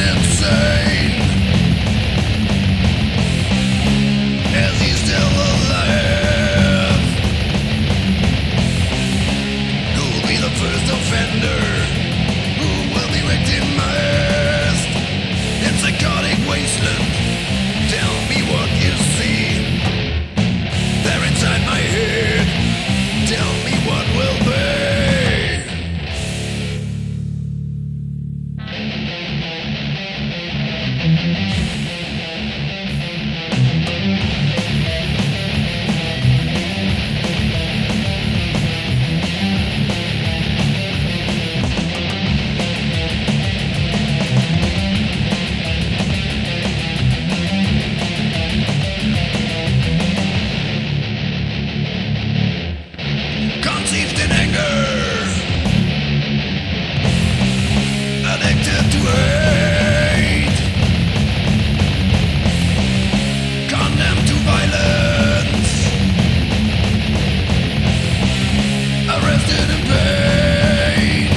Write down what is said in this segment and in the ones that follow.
insane. Is he still alive? Who'll be the first offender? Who will be victimized? In psychotic wasteland, tell me what you see. They're inside my head, tell me what will be. Conceived in anger, addicted to hate, condemned to violence, arrested in pain.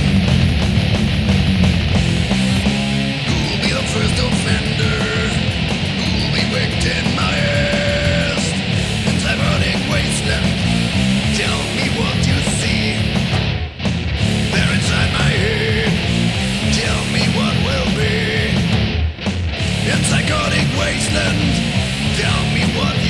Who'll be the first offender? Who'll be victimized in psychotic wasteland? Tell me what you see. They're inside my head. Tell me what will be. In psychotic wasteland. Tell me what